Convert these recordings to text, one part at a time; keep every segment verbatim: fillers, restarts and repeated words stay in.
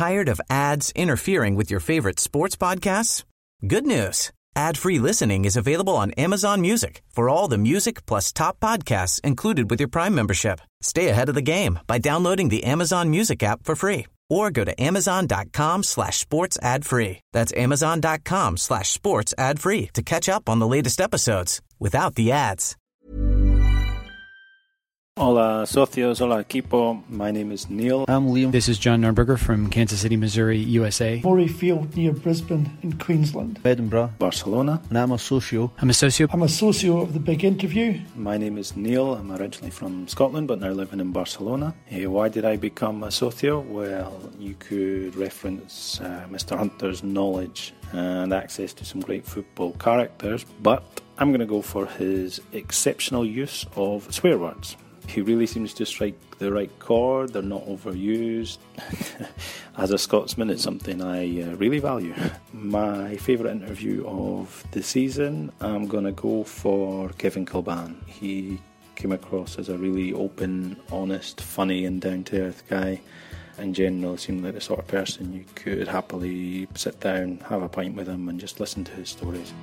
Tired of ads interfering with your favorite sports podcasts? Good news. Ad-free listening is available on Amazon Music for all the music plus top podcasts included with your Prime membership. Stay ahead of the game by downloading the Amazon Music app for free or go to amazon.com slash sports ad free. That's amazon.com slash sports ad free to catch up on the latest episodes without the ads. Hola, socios. Hola, equipo. My name is Neil. I'm Liam. This is John Nurnberger from Kansas City, Missouri, U S A. Murray Field near Brisbane in Queensland. Edinburgh. Barcelona. And I'm a socio. I'm a socio. I'm a socio of The Big Interview. My name is Neil. I'm originally from Scotland, but now living in Barcelona. Hey, why did I become a socio? Well, you could reference uh, Mister Hunter's knowledge and access to some great football characters, but I'm going to go for his exceptional use of swear words. He really seems to strike the right chord. They're not overused. As a Scotsman, it's something I uh, really value. My favourite interview of the season, I'm going to go for Kevin Kilbane. He came across as a really open, honest, funny and down-to-earth guy. In general, seemed like the sort of person you could happily sit down, have a pint with him and just listen to his stories.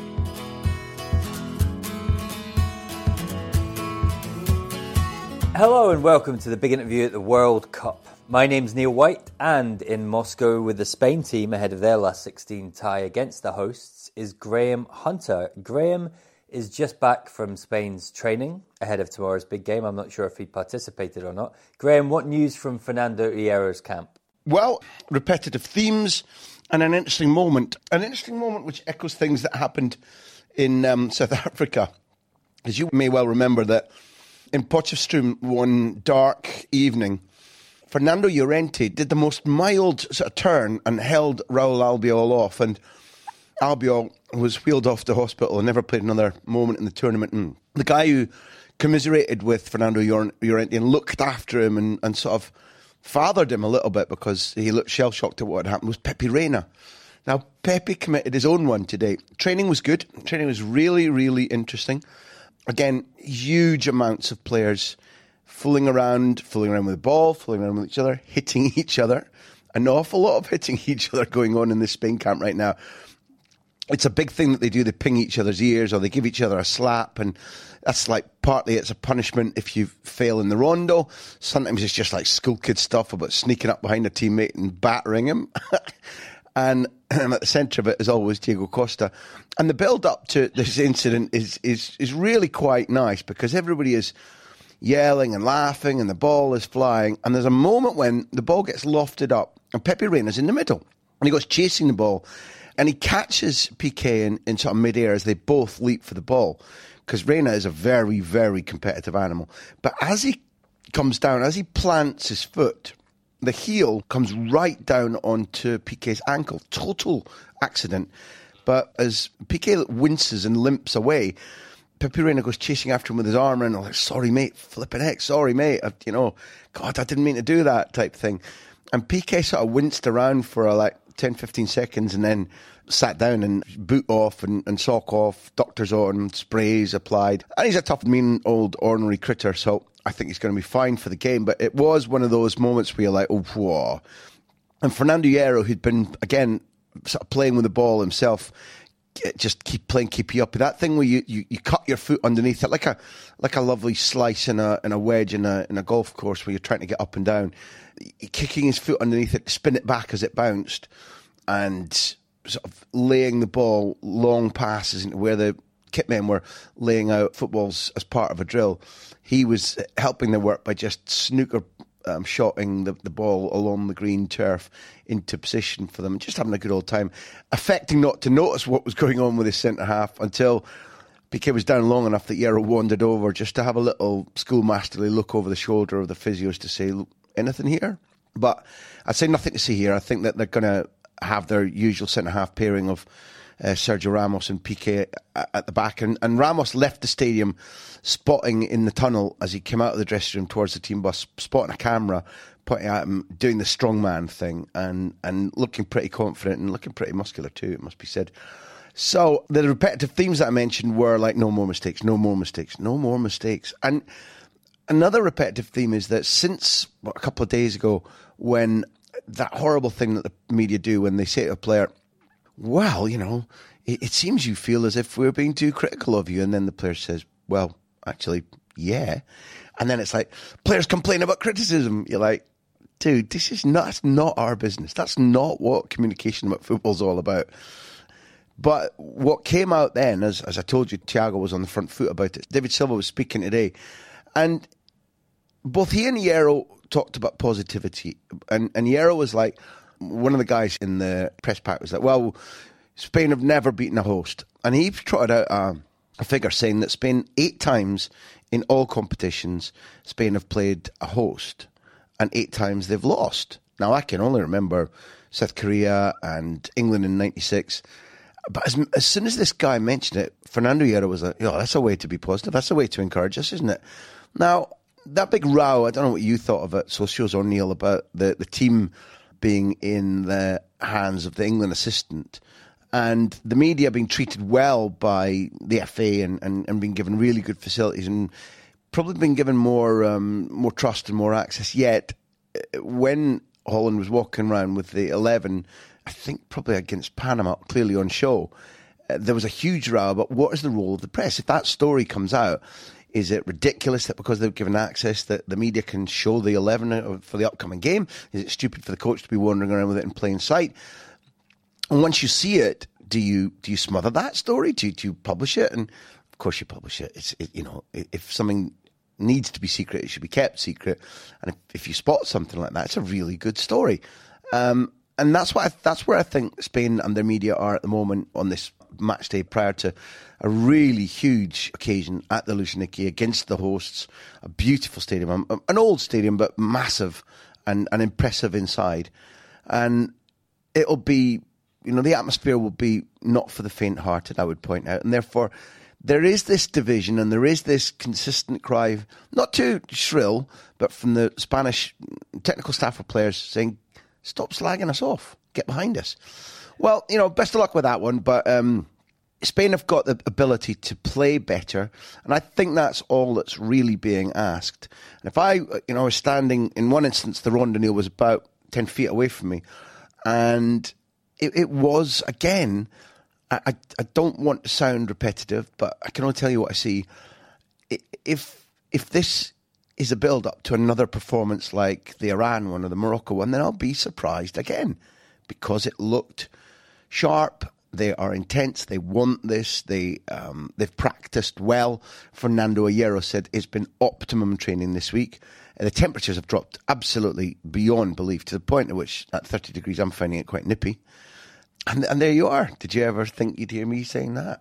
Hello and welcome to the big interview at the World Cup. My name's Neil White, and in Moscow with the Spain team ahead of their last sixteen tie against the hosts is Graham Hunter. Graham is just back from Spain's training ahead of tomorrow's big game. I'm not sure if he participated or not. Graham, what news from Fernando Hierro's camp? Well, repetitive themes and an interesting moment. An interesting moment which echoes things that happened in um, South Africa. As you may well remember that in Potchefstroom one dark evening, Fernando Llorente did the most mild sort of turn and held Raul Albiol off, and Albiol was wheeled off to hospital and never played another moment in the tournament. And the guy who commiserated with Fernando Llorente and looked after him and, and sort of fathered him a little bit because he looked shell-shocked at what had happened was Pepe Reina. Now, Pepe committed his own one today. Training was good. Training was really, really interesting. Again, huge amounts of players fooling around, fooling around with the ball, fooling around with each other, hitting each other. An awful lot of hitting each other going on in this Spain camp right now. It's a big thing that they do. They ping each other's ears or they give each other a slap, and that's like partly it's a punishment if you fail in the rondo. Sometimes it's just like school kid stuff about sneaking up behind a teammate and battering him. And at the centre of it is always Diego Costa. And the build-up to this incident is, is is really quite nice because everybody is yelling and laughing and the ball is flying. And there's a moment when the ball gets lofted up and Pepe Reina's in the middle. And he goes chasing the ball. And he catches Piqué in, in sort of mid-air as they both leap for the ball. Because Reina is a very, very competitive animal. But as he comes down, as he plants his foot, the heel comes right down onto Piqué's ankle. Total accident. But as Piqué winces and limps away, Pepe Reina goes chasing after him with his arm around. Like, sorry, mate. Flipping heck. Sorry, mate. I, you know, God, I didn't mean to do that type thing. And Piqué sort of winced around for uh, like ten, fifteen seconds and then sat down and boot off and, and sock off, doctors on, sprays applied. And he's a tough, mean, old, ornery critter, so I think he's going to be fine for the game. But it was one of those moments where you're like, oh, whoa. And Fernando Hierro, who'd been, again, sort of playing with the ball himself, just keep playing, keep you up. That thing where you, you, you cut your foot underneath it, like a like a lovely slice in a in a wedge in a in a golf course where you're trying to get up and down. Kicking his foot underneath it, spin it back as it bounced, and sort of laying the ball long passes into where the kitmen were laying out footballs as part of a drill. He was helping the work by just snooker um, shotting the, the ball along the green turf into position for them, just having a good old time, affecting not to notice what was going on with his centre-half until Piqué was down long enough that Hierro wandered over just to have a little schoolmasterly look over the shoulder of the physios to say, anything here? But I'd say nothing to see here. I think that they're going to have their usual centre-half pairing of uh, Sergio Ramos and Piqué at the back. And, and Ramos left the stadium spotting in the tunnel as he came out of the dressing room towards the team bus, spotting a camera, pointing at him, doing the strongman thing and, and looking pretty confident and looking pretty muscular too, it must be said. So the repetitive themes that I mentioned were like no more mistakes, no more mistakes, no more mistakes. And another repetitive theme is that since what, a couple of days ago when that horrible thing that the media do when they say to a player, well, you know, it, it seems you feel as if we're being too critical of you. And then the player says, well, actually, yeah. And then it's like, players complain about criticism. You're like, dude, this is not, that's not our business. That's not what communication about football's all about. But what came out then, as as I told you, Thiago was on the front foot about it. David Silva was speaking today. And both he and Hierro talked about positivity. And, and Hierro was like, one of the guys in the press pack was like, well, Spain have never beaten a host. And he trotted out a, a figure saying that Spain, eight times in all competitions, Spain have played a host. And eight times they've lost. Now, I can only remember South Korea and England in ninety-six. But as, as soon as this guy mentioned it, Fernando Hierro was like, oh, that's a way to be positive. That's a way to encourage us, isn't it? Now, that big row, I don't know what you thought of it, Socios or Neil, about the, the team being in the hands of the England assistant and the media being treated well by the F A and, and, and being given really good facilities and probably been given more um, more trust and more access. Yet, when Holland was walking around with the eleven, I think probably against Panama, clearly on show, uh, there was a huge row about what is the role of the press. If that story comes out, is it ridiculous that because they've given access that the media can show the eleven for the upcoming game? Is it stupid for the coach to be wandering around with it in plain sight? And once you see it, do you do you smother that story? Do you, do you publish it? And of course you publish it. It's it, you know, if something needs to be secret, it should be kept secret. And if, if you spot something like that, it's a really good story. Um, and that's what I, that's where I think Spain and their media are at the moment on this match day prior to a really huge occasion at the Luzhniki against the hosts. A beautiful stadium, an old stadium, but massive and, and impressive inside. And it'll be, you know, the atmosphere will be not for the faint-hearted, I would point out. And therefore, there is this division and there is this consistent cry, not too shrill, but from the Spanish technical staff of players saying, stop slagging us off, get behind us. Well, you know, best of luck with that one, but um, Spain have got the ability to play better, and I think that's all that's really being asked. And if I, you know, was standing, in one instance, the rondinelle was about ten feet away from me, and it, it was, again, I, I don't want to sound repetitive, but I can only tell you what I see. If if this is a build-up to another performance like the Iran one or the Morocco one, then I'll be surprised again, because it looked sharp. They are intense. They want this. They um, they've practiced well. Fernando Hierro said it's been optimum training this week. The temperatures have dropped absolutely beyond belief, to the point at which at thirty degrees I'm finding it quite nippy. And, and there you are. Did you ever think you'd hear me saying that?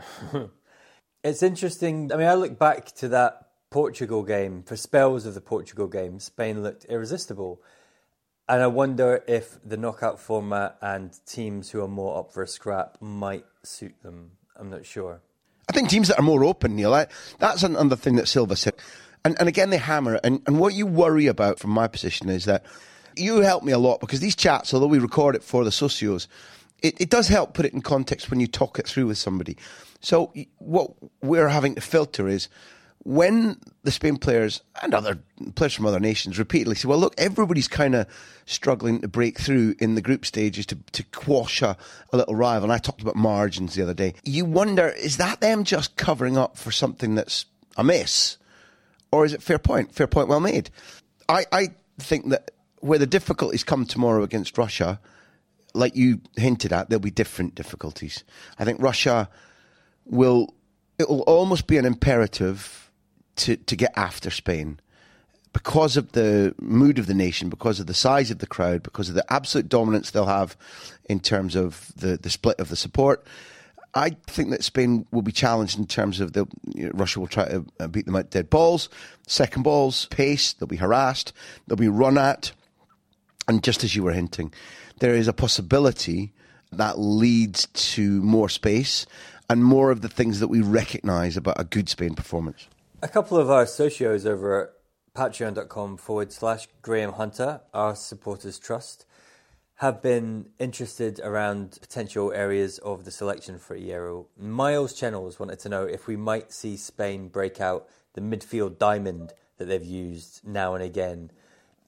It's interesting. I mean, I look back to that Portugal game. For spells of the Portugal game, Spain looked irresistible. And I wonder if the knockout format and teams who are more up for a scrap might suit them. I'm not sure. I think teams that are more open, Neil, I, that's another thing that Silva said. And, and again, they hammer it. And, and what you worry about from my position is that you help me a lot, because these chats, although we record it for the socios, it, it does help put it in context when you talk it through with somebody. So what we're having to filter is when the Spain players and other players from other nations repeatedly say, well, look, everybody's kind of struggling to break through in the group stages to, to quash a, a little rival. And I talked about margins the other day. You wonder, is that them just covering up for something that's amiss? Or is it fair point? Fair point well made. I, I think that where the difficulties come tomorrow against Russia, like you hinted at, there'll be different difficulties. I think Russia will, it will almost be an imperative to, to get after Spain because of the mood of the nation, because of the size of the crowd, because of the absolute dominance they'll have in terms of the, the split of the support. I think that Spain will be challenged in terms of the you know, Russia will try to beat them at dead balls, second balls, pace, they'll be harassed, they'll be run at. And just as you were hinting, there is a possibility that leads to more space and more of the things that we recognise about a good Spain performance. A couple of our socios over at patreon.com forward slash Graham Hunter, our supporters trust, have been interested around potential areas of the selection for Hierro. Miles Channels wanted to know if we might see Spain break out the midfield diamond that they've used now and again.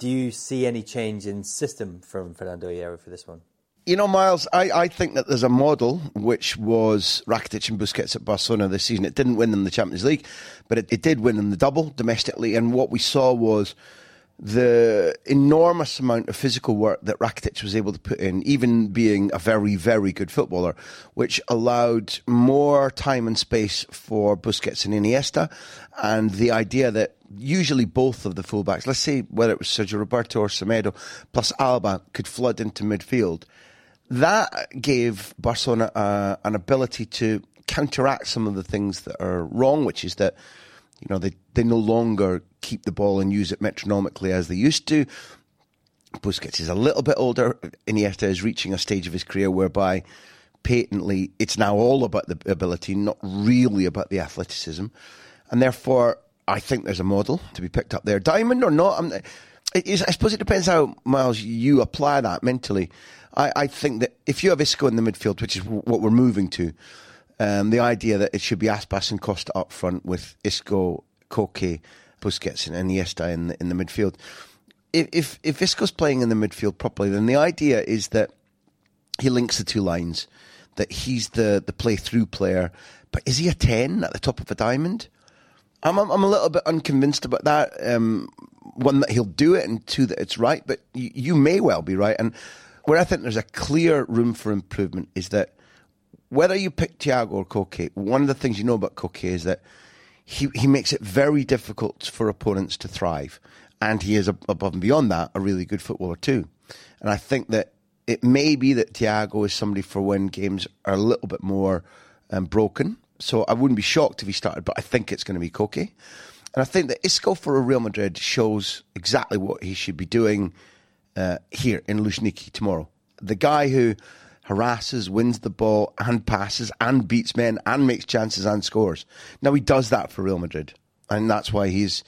Do you see any change in system from Fernando Hierro for this one? You know, Miles, I, I think that there's a model which was Rakitic and Busquets at Barcelona this season. It didn't win them the Champions League, but it, it did win them the double domestically. And what we saw was the enormous amount of physical work that Rakitic was able to put in, even being a very, very good footballer, which allowed more time and space for Busquets and Iniesta. And the idea that usually both of the fullbacks, let's say whether it was Sergio Roberto or Semedo, plus Alba, could flood into midfield. That gave Barcelona uh, an ability to counteract some of the things that are wrong, which is that, you know, they, they no longer keep the ball and use it metronomically as they used to. Busquets is a little bit older. Iniesta is reaching a stage of his career whereby patently it's now all about the ability, not really about the athleticism. And therefore, I think there's a model to be picked up there. Diamond or not, I'm, it is, I suppose it depends how, Miles, you apply that mentally. I, I think that if you have Isco in the midfield, which is w- what we're moving to, um, the idea that it should be Aspas and Costa up front with Isco, Koke, Busquets and Iniesta in the, in the midfield. If, if if Isco's playing in the midfield properly, then the idea is that he links the two lines, that he's the, the play-through player. But is he a ten at the top of a diamond? I'm I'm, I'm a little bit unconvinced about that. Um, one, that he'll do it, and two, that it's right. But you, you may well be right. And where I think there's a clear room for improvement is that whether you pick Thiago or Koke, one of the things you know about Koke is that He he makes it very difficult for opponents to thrive. And he is, above and beyond that, a really good footballer too. And I think that it may be that Thiago is somebody for when games are a little bit more um, broken. So I wouldn't be shocked if he started, but I think it's going to be Koke. And I think that Isco for Real Madrid shows exactly what he should be doing uh, here in Luzhniki tomorrow. The guy who harasses, wins the ball, and passes, and beats men, and makes chances, and scores. Now, he does that for Real Madrid, and that's why he's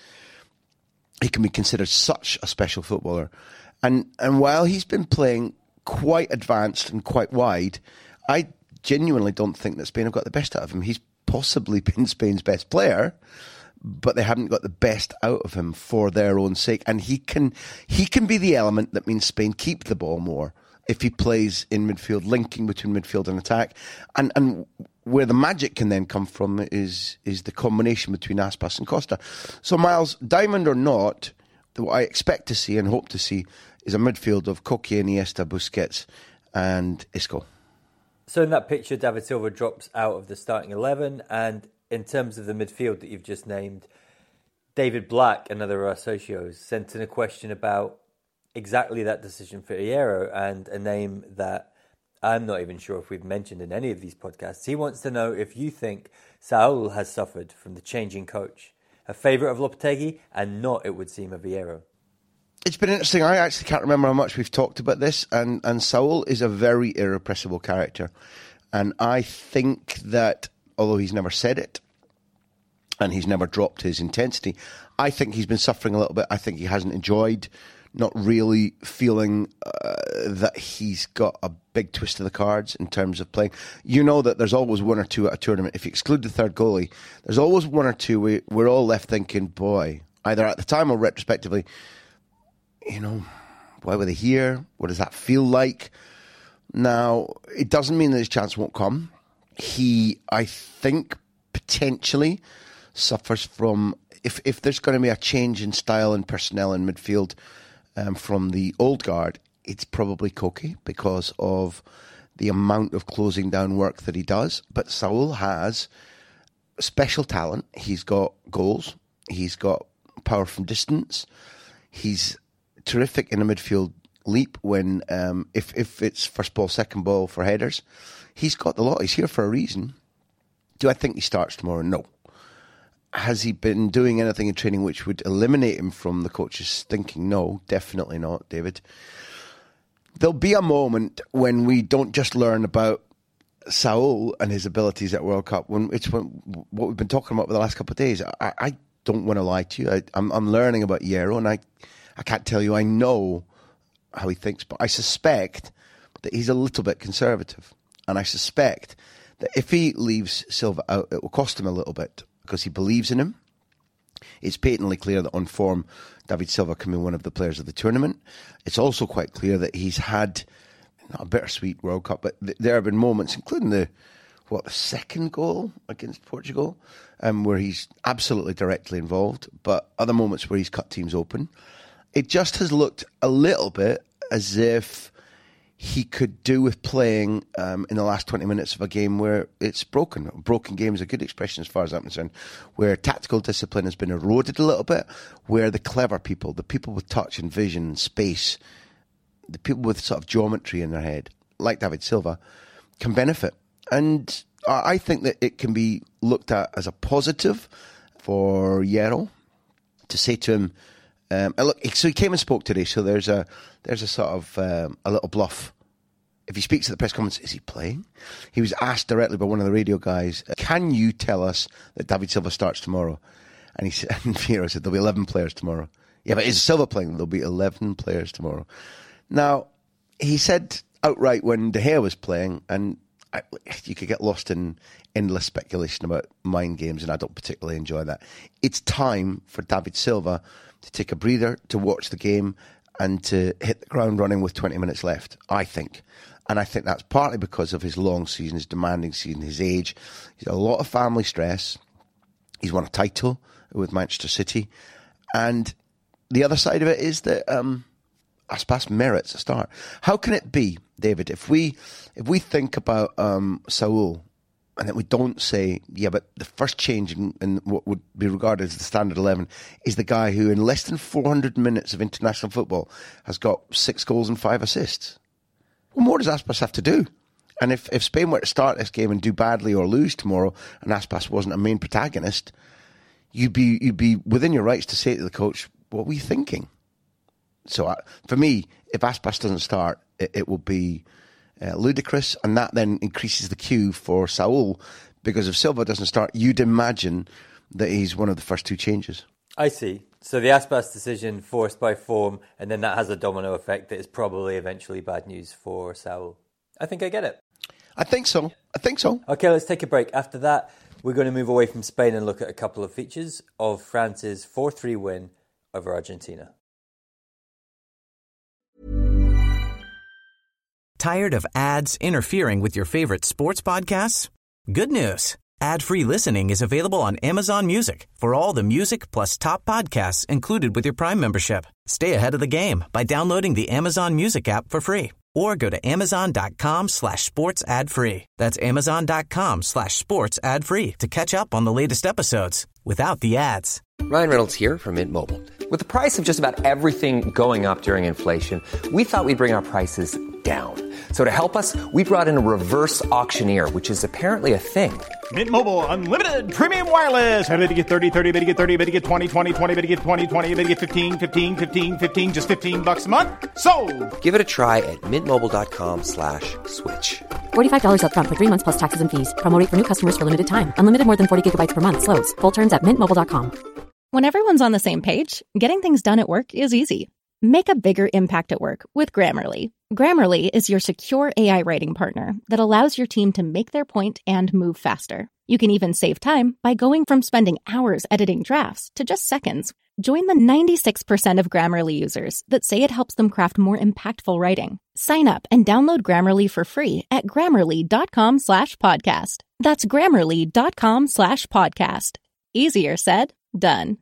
he can be considered such a special footballer. And and while he's been playing quite advanced and quite wide, I genuinely don't think that Spain have got the best out of him. He's possibly been Spain's best player, but they haven't got the best out of him for their own sake. And he can he can be the element that means Spain keep the ball more if he plays in midfield, linking between midfield and attack. And and where the magic can then come from is is the combination between Aspas and Costa. So, Miles, diamond or not, what I expect to see and hope to see is a midfield of Koke, Iniesta, Busquets and Isco. So in that picture, David Silva drops out of the starting eleven. And in terms of the midfield that you've just named, David Black, another of our socios, sent in a question about exactly that decision for Hierro and a name that I'm not even sure if we've mentioned in any of these podcasts. He wants to know if you think Saul has suffered from the changing coach, a favourite of Lopetegui and not, it would seem, of Hierro. It's been interesting. I actually can't remember how much we've talked about this, and, and Saul is a very irrepressible character. And I think that, although he's never said it, and he's never dropped his intensity, I think he's been suffering a little bit. I think he hasn't enjoyed not really feeling uh, that he's got a big twist of the cards in terms of playing. You know that there's always one or two at a tournament. If you exclude the third goalie, there's always one or two where we're all left thinking, boy, either at the time or retrospectively, you know, why were they here? What does that feel like? Now, it doesn't mean that his chance won't come. He, I think, potentially suffers from, if, if there's going to be a change in style and personnel in midfield, Um, from the old guard, it's probably Koke because of the amount of closing down work that he does. But Saul has special talent. He's got goals. He's got power from distance. He's terrific in a midfield leap when um, if if it's first ball, second ball for headers. He's got the lot. He's here for a reason. Do I think he starts tomorrow? No. Has he been doing anything in training which would eliminate him from the coach's thinking? No, definitely not, David. There'll be a moment when we don't just learn about Saul and his abilities at World Cup. When it's when, what we've been talking about for the last couple of days. I, I don't want to lie to you. I, I'm, I'm learning about Hierro, and I, I can't tell you I know how he thinks, but I suspect that he's a little bit conservative. And I suspect that if he leaves Silva out, it will cost him a little bit, because he believes in him. It's patently clear that on form, David Silva can be one of the players of the tournament. It's also quite clear that he's had, not a bittersweet World Cup, but th- there have been moments, including the, what, the second goal against Portugal, um, where he's absolutely directly involved, but other moments where he's cut teams open. It just has looked a little bit as if he could do with playing um, in the last twenty minutes of a game where it's broken. A broken game is a good expression as far as I'm concerned, where tactical discipline has been eroded a little bit, where the clever people, the people with touch and vision and space, the people with sort of geometry in their head, like David Silva, can benefit. And I think that it can be looked at as a positive for Yero to say to him, Um, and look, so he came and spoke today. So there's a there's a sort of um, a little bluff. If he speaks at the press conference, is he playing? He was asked directly by one of the radio guys, "Can you tell us that David Silva starts tomorrow?" And he said, and Vieira said, "There'll be eleven players tomorrow." Yeah, but is Silva playing? There'll be eleven players tomorrow. Now, he said outright when De Gea was playing, and I, you could get lost in endless speculation about mind games, and I don't particularly enjoy that. It's time for David Silva to take a breather, to watch the game, and to hit the ground running with twenty minutes left, I think. And I think that's partly because of his long season, his demanding season, his age. He's got a lot of family stress. He's won a title with Manchester City. And the other side of it is that um, Aspas merits a start. How can it be, David, if we if we think about um, Saul, and then we don't say, yeah, but the first change in, in what would be regarded as the standard eleven is the guy who, in less than four hundred minutes of international football, has got six goals and five assists. What more does Aspas have to do? And if, if Spain were to start this game and do badly or lose tomorrow, and Aspas wasn't a main protagonist, you'd be you'd be within your rights to say to the coach, what were you thinking? So uh, for me, if Aspas doesn't start, it, it will be Uh, ludicrous, and that then increases the queue for Saul, because if Silva doesn't start, you'd imagine that he's one of the first two changes. I see. So the Aspas decision forced by form, and then that has a domino effect that is probably eventually bad news for Saul. I think I get it. I think so. I think so. Okay, let's take a break. After that, we're going to move away from Spain and look at a couple of features of France's four three win over Argentina. Tired of ads interfering with your favorite sports podcasts? Good news. Ad-free listening is available on Amazon Music for all the music plus top podcasts included with your Prime membership. Stay ahead of the game by downloading the Amazon Music app for free or go to amazon.com slash sports ad free. That's amazon.com slash sports ad free to catch up on the latest episodes without the ads. Ryan Reynolds here from Mint Mobile. With the price of just about everything going up during inflation, we thought we'd bring our prices down. So to help us, we brought in a reverse auctioneer, which is apparently a thing. Mint Mobile Unlimited Premium Wireless. How to get thirty, thirty, how to get thirty, how to get twenty, twenty, twenty, how to get twenty, twenty, how to get fifteen, fifteen, fifteen, fifteen, just fifteen bucks a month? Sold! Give it a try at mintmobile.com slash switch. forty-five dollars up front for three months plus taxes and fees. Promo rate for new customers for limited time. Unlimited more than forty gigabytes per month. Slows full terms at mint mobile dot com. When everyone's on the same page, getting things done at work is easy. Make a bigger impact at work with Grammarly. Grammarly is your secure A I writing partner that allows your team to make their point and move faster. You can even save time by going from spending hours editing drafts to just seconds. Join the ninety-six percent of Grammarly users that say it helps them craft more impactful writing. Sign up and download Grammarly for free at grammarly.com slash podcast. That's grammarly.com slash podcast. Easier said, done.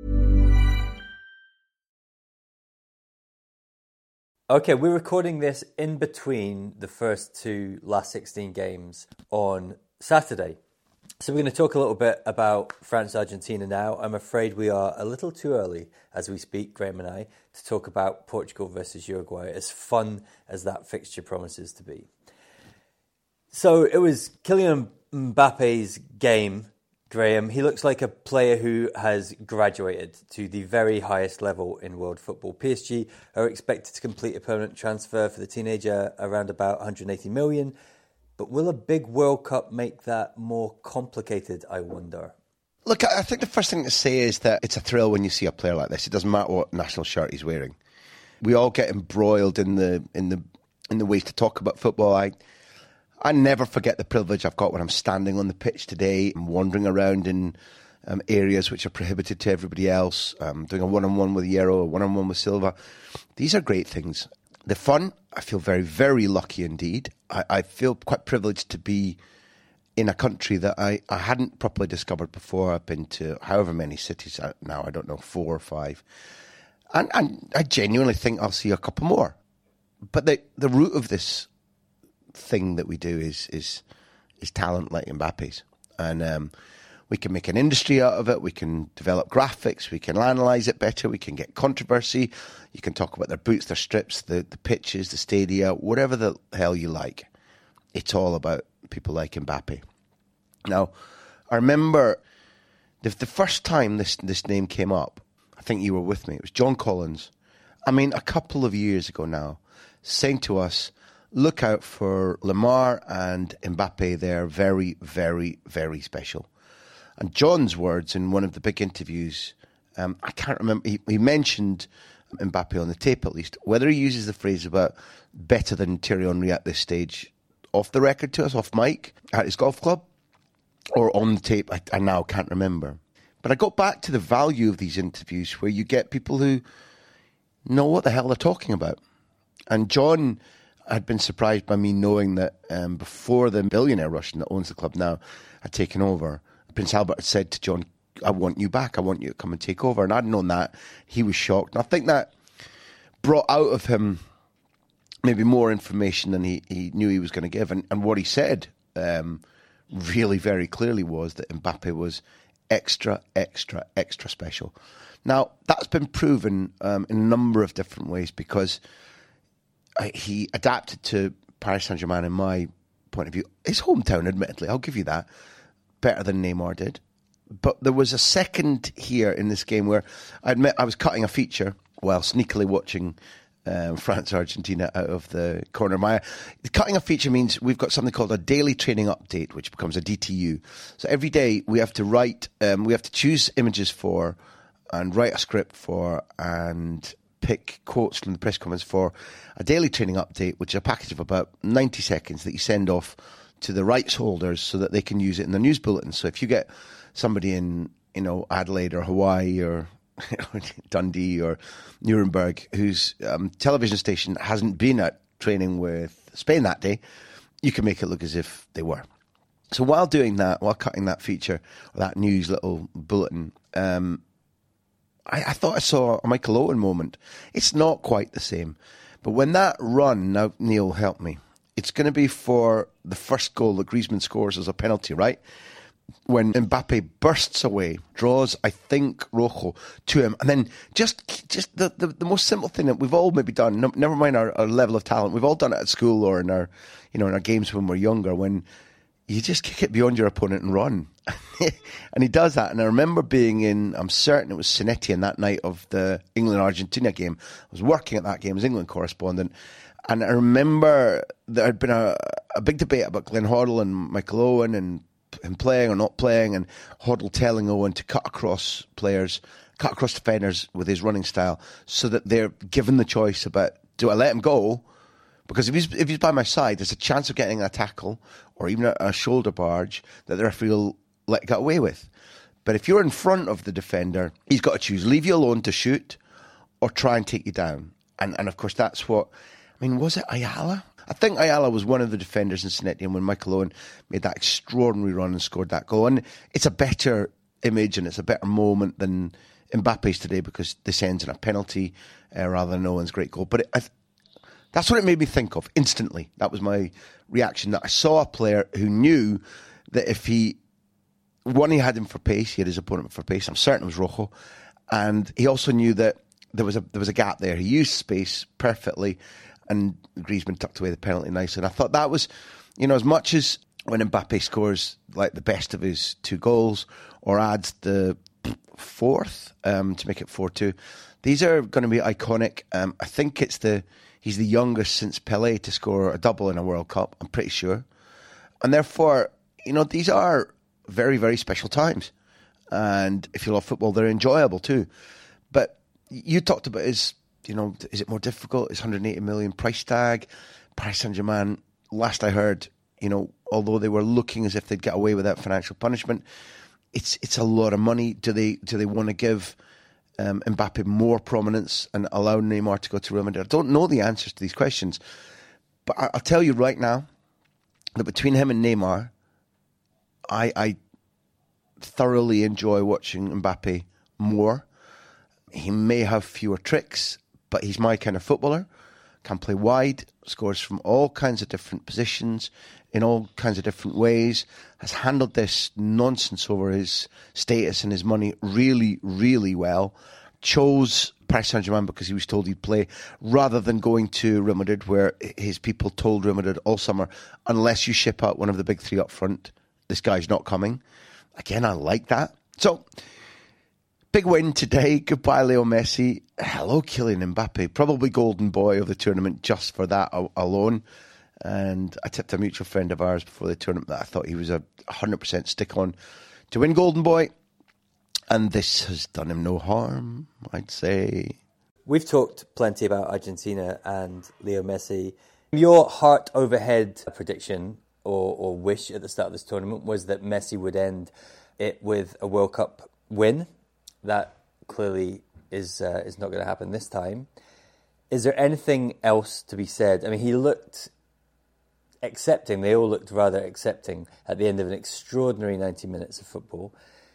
Okay, we're recording this in between the first two last sixteen games on Saturday. So we're going to talk a little bit about France-Argentina now. I'm afraid we are a little too early as we speak, Graham and I, to talk about Portugal versus Uruguay, as fun as that fixture promises to be. So it was Kylian Mbappe's game, Graham. He looks like a player who has graduated to the very highest level in world football. P S G are expected to complete a permanent transfer for the teenager around about one hundred eighty million. But will a big World Cup make that more complicated, I wonder? Look, I think the first thing to say is that it's a thrill when you see a player like this. It doesn't matter what national shirt he's wearing. We all get embroiled in the in the in the ways to talk about football. I I never forget the privilege I've got when I'm standing on the pitch today and wandering around in um, areas which are prohibited to everybody else, um, doing a one-on-one with Hierro, a one-on-one with Silva. These are great things. The fun, I feel very, very lucky indeed. I, I feel quite privileged to be in a country that I, I hadn't properly discovered before. I've been to however many cities now, I don't know, four or five. And, and I genuinely think I'll see a couple more. But the, the root of this thing that we do is is is talent like Mbappe's. And um, we can make an industry out of it. We can develop graphics. We can analyse it better. We can get controversy. You can talk about their boots, their strips, the, the pitches, the stadia, whatever the hell you like. It's all about people like Mbappe. Now, I remember the, the first time this, this name came up, I think you were with me, it was John Collins. I mean, a couple of years ago now, saying to us, look out for Lemar and Mbappe. They're very, very, very special. And John's words in one of the big interviews, um, I can't remember, he, he mentioned Mbappe on the tape at least. Whether he uses the phrase about better than Thierry Henry at this stage, off the record to us, off mic, at his golf club, or on the tape, I, I now can't remember. But I got back to the value of these interviews where you get people who know what the hell they're talking about. And John had been surprised by me knowing that um, before the billionaire Russian that owns the club now had taken over, Prince Albert had said to John, I want you back, I want you to come and take over. And I'd known that. He was shocked. And I think that brought out of him maybe more information than he, he knew he was going to give. And, and what he said um, really very clearly was that Mbappe was extra, extra, extra special. Now, that's been proven um, in a number of different ways because he adapted to Paris Saint-Germain, in my point of view. His hometown, admittedly, I'll give you that, better than Neymar did. But there was a second here in this game where I admit I was cutting a feature while sneakily watching um, France-Argentina out of the corner of my eye. Cutting a feature means we've got something called a daily training update, which becomes a D T U. So every day we have to write, um, we have to choose images for and write a script for and pick quotes from the press conference for a daily training update, which is a package of about ninety seconds that you send off to the rights holders so that they can use it in their news bulletin. So if you get somebody in, you know, Adelaide or Hawaii or Dundee or Nuremberg whose um, television station hasn't been at training with Spain that day, you can make it look as if they were. So while doing that, while cutting that feature or that news little bulletin, um, I, I thought I saw a Michael Owen moment. It's not quite the same. But when that run, now Neil help me, it's going to be for the first goal that Griezmann scores as a penalty, right? When Mbappe bursts away, draws, I think, Rojo to him. And then just just the, the, the most simple thing that we've all maybe done, no, never mind our, our level of talent, we've all done it at school or in our, you know, in our games when we're younger, when you just kick it beyond your opponent and run. And he does that. And I remember being in, I'm certain it was Cinetti that night of the England-Argentina game. I was working at that game as England correspondent. And I remember there had been a, a big debate about Glenn Hoddle and Michael Owen and him playing or not playing, and Hoddle telling Owen to cut across players, cut across defenders with his running style so that they're given the choice about, do I let him go? Because if he's if he's by my side, there's a chance of getting a tackle or even a, a shoulder barge that the referee will let get away with. But if you're in front of the defender, he's got to choose, leave you alone to shoot or try and take you down. And and of course that's what, I mean, was it Ayala? I think Ayala was one of the defenders in Cinetti, and when Michael Owen made that extraordinary run and scored that goal. And it's a better image and it's a better moment than Mbappe's today because this ends in a penalty uh, rather than Owen's great goal. But it, I, that's what it made me think of instantly. That was my reaction, that I saw a player who knew that if he, one, he had him for pace, he had his opponent for pace, I'm certain it was Rojo, and he also knew that there was a there was a gap there. He used space perfectly, and Griezmann tucked away the penalty nicely. And I thought that was, you know, as much as when Mbappe scores like the best of his two goals or adds the fourth um, to make it four two, these are going to be iconic. Um, I think it's the he's the youngest since Pelé to score a double in a World Cup, I'm pretty sure. And therefore, you know, these are very, very special times. And if you love football, they're enjoyable too. But you talked about his, you know, is it more difficult? Is one hundred eighty million price tag? Paris Saint-Germain, last I heard, you know, although they were looking as if they'd get away without financial punishment, it's it's a lot of money. Do they do they want to give um, Mbappe more prominence and allow Neymar to go to Real Madrid? I don't know the answers to these questions, but I, I'll tell you right now that between him and Neymar, I, I thoroughly enjoy watching Mbappe more. He may have fewer tricks, but he's my kind of footballer. Can play wide, scores from all kinds of different positions, in all kinds of different ways, has handled this nonsense over his status and his money really, really well. Chose Paris Saint-Germain because he was told he'd play, rather than going to Real Madrid, where his people told Real Madrid all summer, unless you ship out one of the big three up front, this guy's not coming. Again, I like that. So, big win today. Goodbye, Leo Messi. Hello, Kylian Mbappe. Probably golden boy of the tournament just for that alone. And I tipped a mutual friend of ours before the tournament that I thought he was a one hundred percent stick on to win golden boy. And this has done him no harm, I'd say. We've talked plenty about Argentina and Leo Messi. Your heart overhead prediction or, or wish at the start of this tournament was that Messi would end it with a World Cup win. That clearly is uh, is not going to happen this time. Is there anything else to be said? I mean, he looked accepting. They all looked rather accepting at the end of an extraordinary ninety minutes of football.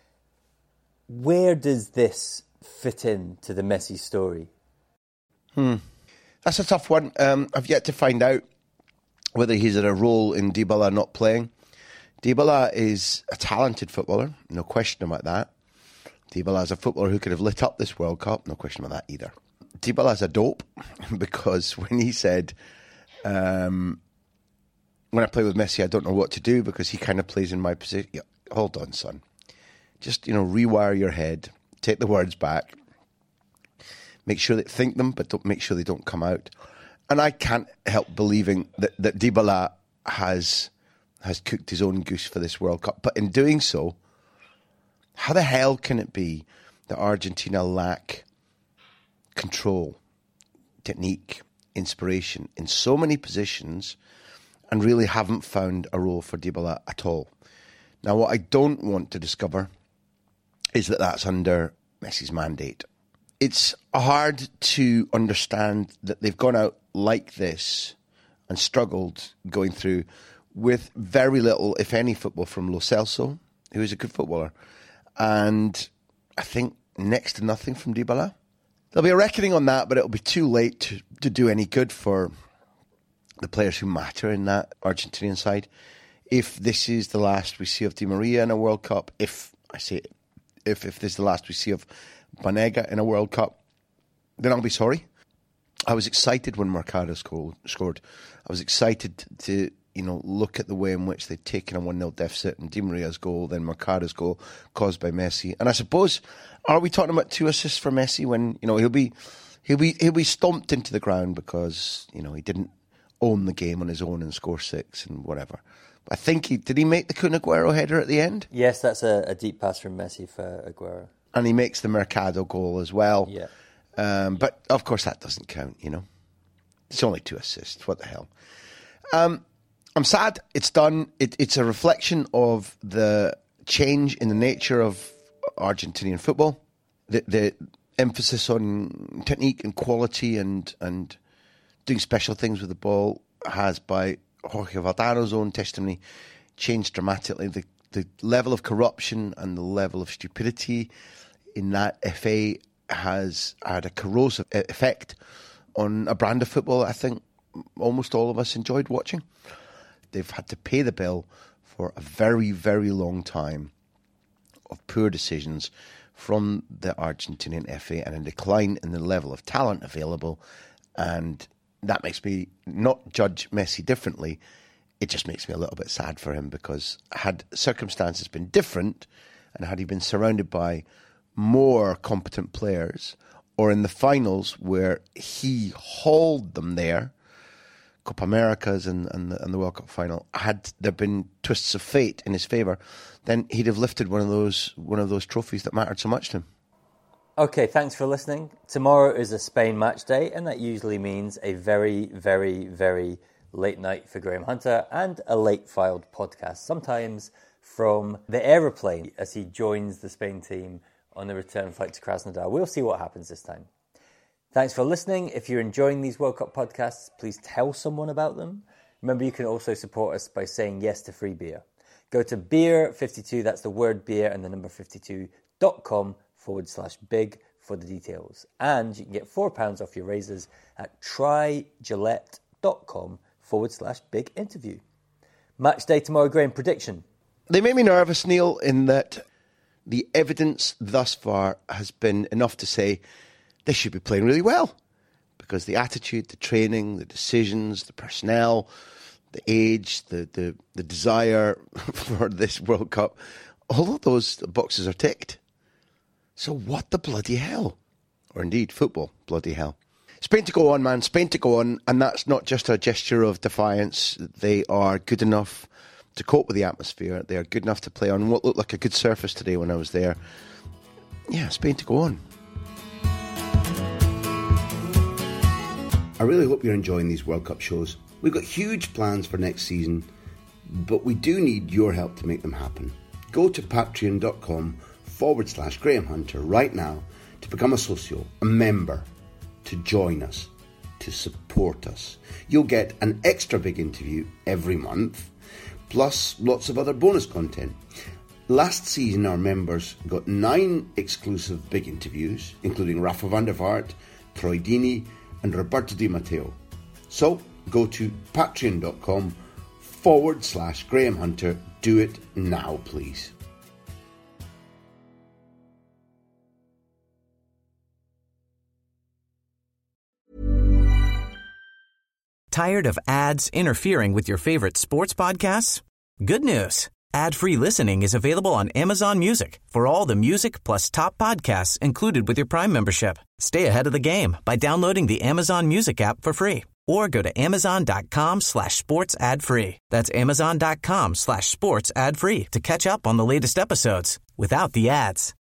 Where does this fit in to the Messi story? Hmm. That's a tough one. Um, I've yet to find out whether he's had a role in Dybala not playing. Dybala is a talented footballer, no question about that. Dybala is a footballer who could have lit up this World Cup, no question about that either. Dybala is a dope, because when he said, um, when I play with Messi, I don't know what to do because he kind of plays in my position. Yeah, hold on, son. Just, you know, rewire your head, take the words back, make sure that think them, but don't make sure they don't come out. And I can't help believing that, that Dybala has has cooked his own goose for this World Cup. But in doing so, how the hell can it be that Argentina lack control, technique, inspiration in so many positions and really haven't found a role for Dybala at all? Now, what I don't want to discover is that that's under Messi's mandate. It's hard to understand that they've gone out like this and struggled going through with very little, if any, football from Lo Celso, who is a good footballer, and I think next to nothing from Dybala. There'll be a reckoning on that, but it'll be too late to, to do any good for the players who matter in that Argentinian side. If this is the last we see of Di Maria in a World Cup, if I say if if this is the last we see of Banega in a World Cup, then I'll be sorry. I was excited when Mercado scored. scored. I was excited to, you know, look at the way in which they'd taken a one nil deficit and Di Maria's goal, then Mercado's goal caused by Messi. And I suppose, are we talking about two assists for Messi when, you know, he'll be he'll be he'll be stomped into the ground because, you know, he didn't own the game on his own and score six and whatever. I think he did he make the Kun Aguero header at the end? Yes, that's a, a deep pass from Messi for Aguero. And he makes the Mercado goal as well. Yeah. Um, but, of course, that doesn't count, you know. It's only two assists. What the hell? Um, I'm sad. It's done. It, it's a reflection of the change in the nature of Argentinian football. The, the emphasis on technique and quality and, and doing special things with the ball has, by Jorge Valdano's own testimony, changed dramatically. The, the level of corruption and the level of stupidity in that F A has had a corrosive effect on a brand of football I think almost all of us enjoyed watching. They've had to pay the bill for a very, very long time of poor decisions from the Argentinian F A and a decline in the level of talent available. And that makes me not judge Messi differently. It just makes me a little bit sad for him, because had circumstances been different and had he been surrounded by more competent players, or in the finals where he hauled them there, Copa Americas and, and, the, and the World Cup final, had there been twists of fate in his favour, then he'd have lifted one of those one of those trophies that mattered so much to him. Okay, thanks for listening. Tomorrow is a Spain match day, and that usually means a very, very, very late night for Graham Hunter and a late filed podcast. Sometimes from the aeroplane as he joins the Spain team on the return flight to Krasnodar. We'll see what happens this time. Thanks for listening. If you're enjoying these World Cup podcasts, please tell someone about them. Remember, you can also support us by saying yes to free beer. Go to beer fifty-two, that's the word beer and the number fifty-two dot com forward slash big for the details. And you can get four pounds off your razors at trygillette.com forward slash big interview. Match day tomorrow, Graham, prediction. They make me nervous, Neil, in that the evidence thus far has been enough to say they should be playing really well. Because the attitude, the training, the decisions, the personnel, the age, the, the, the desire for this World Cup, all of those boxes are ticked. So what the bloody hell? Or indeed, football, bloody hell. Spain to go on, man. Spain to go on. And that's not just a gesture of defiance. They are good enough to cope with the atmosphere. They are good enough to play on what looked like a good surface today when I was there. Yeah, Spain to go on. I really hope you're enjoying these World Cup shows. We've got huge plans for next season, but we do need your help to make them happen. Go to patreon.com forward slash Graham Hunter right now to become a socio, a member, to join us, to support us. You'll get an extra big interview every month, plus lots of other bonus content. Last season, our members got nine exclusive big interviews, including Rafa van der Vaart, Troy Deeney, and Roberto Di Matteo. So go to patreon.com forward slash Graham Hunter. Do it now, please. Tired of ads interfering with your favorite sports podcasts? Good news. Ad-free listening is available on Amazon Music for all the music plus top podcasts included with your Prime membership. Stay ahead of the game by downloading the Amazon Music app for free or go to amazon.com slash sports ad free. That's amazon.com slash sports ad free to catch up on the latest episodes without the ads.